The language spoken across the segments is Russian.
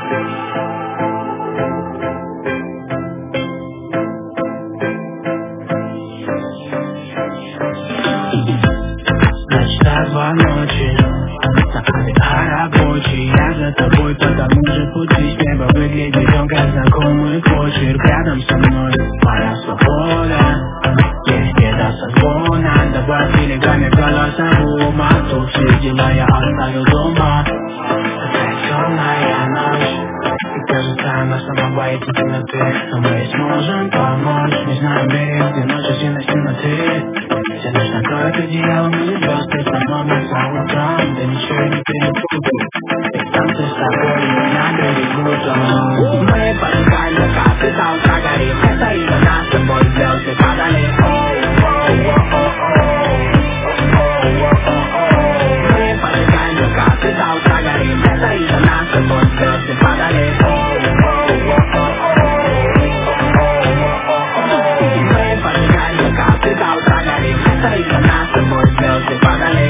Начало 2 ночи, на рабочий. Я за тобой по тому же пути. С неба выглядит он как знакомый почерк. Рядом со мной моя свобода. Есть где-то созвона. Давай берегами голосовую мату. Все дела я оставил дома. Такая темная ночь, и кажется, она сама боится темноты. Но мы сможем помочь. Не знаю, берег, где ночью сильно темноты. Вся ночь накроет одеялом и звезды становятся утром. Да ничего не перепутаю. Ведь танцы с тобой меня берегут. Мы поджигаем закаты, до утра горим. Это из-за нас с тобой звезды падали. Мы поджигаем закаты, до утра горим. Это из-за нас с тобой звезды падали. Мы поджигаем закаты, до утра горим. Это из-за нас с тобой звезды падали.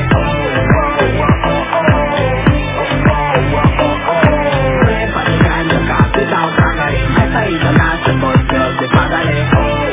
Мы поджигаем закаты, до утра горим. Это из-за нас с тобой звезды падали.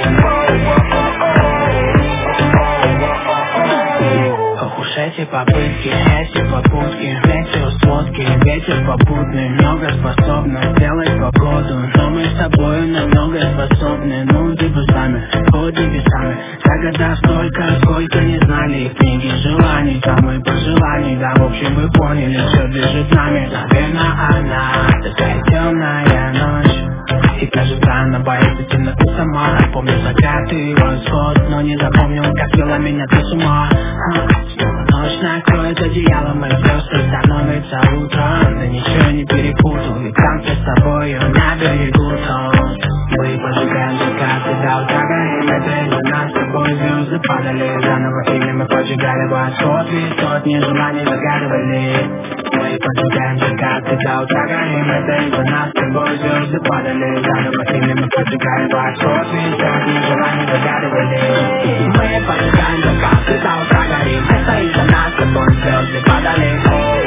Ох уж эти попытки, эти попутки, метеосводки, ветер попутный, много способно сделать погоду. Но мы с тобою на многое способны. Ну, ты бы сами, ходи весами. За года столько, сколько не знали. И книги желаний, там и пожеланий. Да, в общем, вы поняли, все движет нами. Наверное, она такая темная ночь, и кажется, она боится темноты сама. Помню закаты и восход, но не запомнил, как вела меня ты с ума. Снова ночь накроет одеялом, и звезды становятся утром. Да ничего не перепутал, ведь танцы с тобою на берегу тон. Мы поджигаем закаты, до утра горим. Это из-за нас с тобой звезды падали. Заново ими мы поджигали восход, ведь сотни желаний загадывали. Мы поджигаем закаты, до утра горим. Это из-за нас с тобой звезды падали. Заново ими мы поджигали восход, ведь сотни желаний загадывали. Мы поджигаем закаты, до утра горим. Это из-за нас с тобой звезды падали.